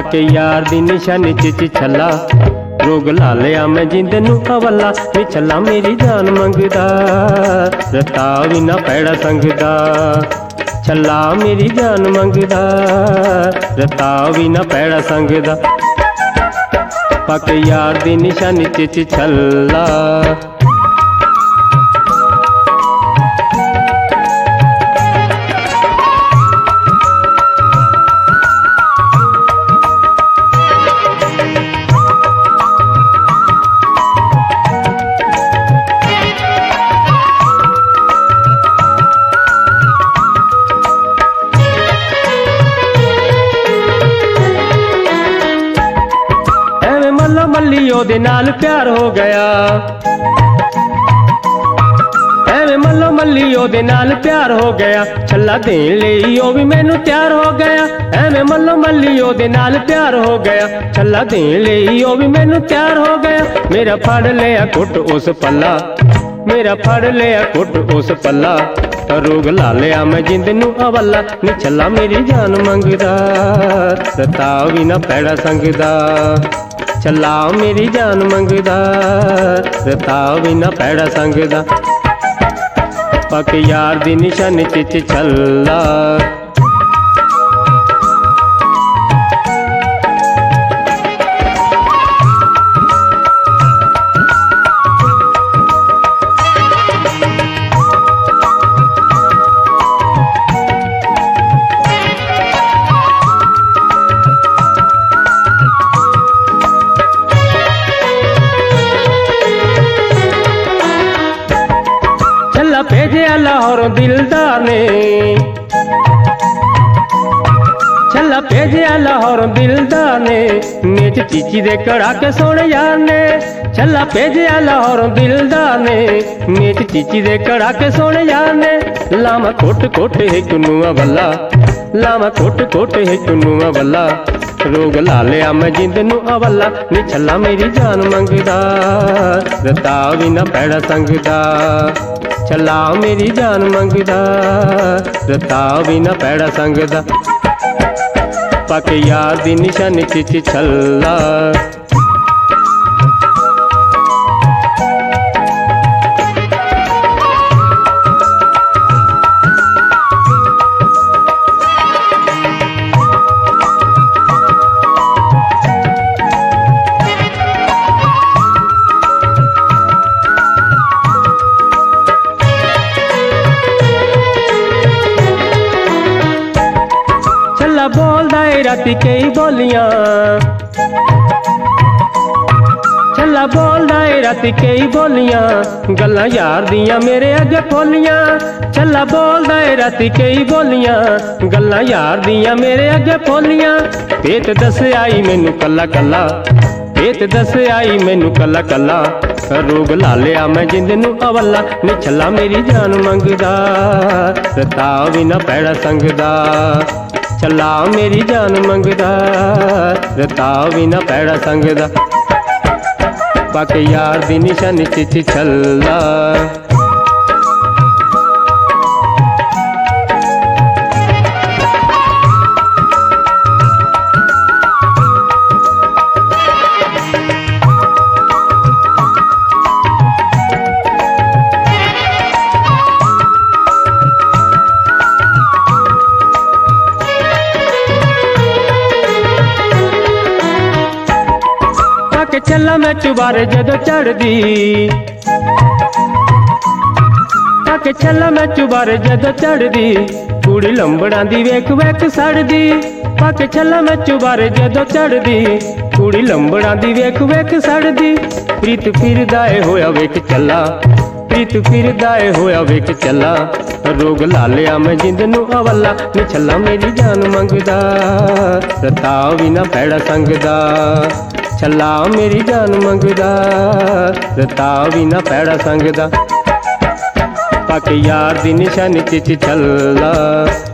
पाके यार दी निशानी च छला, रोग ला लिया मैं जिंद नू अवला, नी छला मेरी जान मंगदा, रता भी ना पैड़ा संगदा, छला मेरी जान मंगदा, रता भी ना पैड़ा संगदा, पाके यार दी निशानी च छला। मल्ली ओदे नाल प्यार हो गया, एवें मल्लो मल्ली ओदे नाल प्यार हो गया, छला देन लई ओ भी मैनू तैयार हो गया, एवें मल्लो मल्ली ओदे नाल प्यार हो गया, छला देन लई ओ भी मैनू तैयार हो गया, मेरा फड़ लिया घुट उस पल्ला, मेरा फड़ लिया घुट उस पल्ला, रोग ला लिया मैं जिंद नू अवला, नी छला मेरी जान मंगदा, रता भी ना पैड़ा संगदा, छला मेरी जान मंगदा, रता भी ना पैड़ा संगदा, पाके यार दी निशानी च छला। भेजे लाहौरों दिलदार ने, छला भेजे लाहौरों दिलदार ने, मेच चीची दे कड़ा के सोने यार ने, छला भेजे लाहौरों दिलदार ने, मेच चीची दे कड़ा के सोने यार ने, लामा कोट कोट है कुनुआ वल्ला, लामा कोट कोट है कुनुआ वल्ला, रोग ला लिया मैं जिंद नू अवला, नी छला मेरी जान मंगदा, रता भी ना पैड़ा संगदा, छला मेरी जान मंगदा, रता भी ना पैड़ा संगदा, पाके यार दी निशानी च छला। बोलदा है राती कई बोलियां, छला बोलदा है राती कई बोलियां, गल्लां यार दियां मेरे अगे खोलियां, छला बोलदा है राती कई बोलियां, गल्लां यार दियां मेरे अगे खोलियां, पेत दस आई मैनू कला कला, पेत दस आई मैनू कला कला, रोग ला लिया मैं जिंद नू अवला, नी छला मेरी जान मंगदा, रता भी ना पैड़ा संगदा, छला मेरी जान मंगदा, रता भी ना पैड़ा संगदा, पाके यार दी निशानी च छला। छला मैं चुबारे जदों चढ़दी, पाके छला मैं चुबारे जदों चढ़दी, कुड़ी लंबड़ा दी वेख वेख सड़दी, पाके छला मैं चुबारे जदों चढ़दी, कुड़ी लंबड़ा दी वेख वेख सड़दी, प्रीत फिरदा ए होया वेख चला, प्रीत फिरदा ए होया वेख चला, रोग ला लिया मैं जिंद नू अवला, नी छला मेरी जान मंगदा, रता भी ना पैड़ा संगदा, छला मेरी जान मंगदा, रता भी ना पैड़ा संगदा, पाके यार दी निशानी च छला।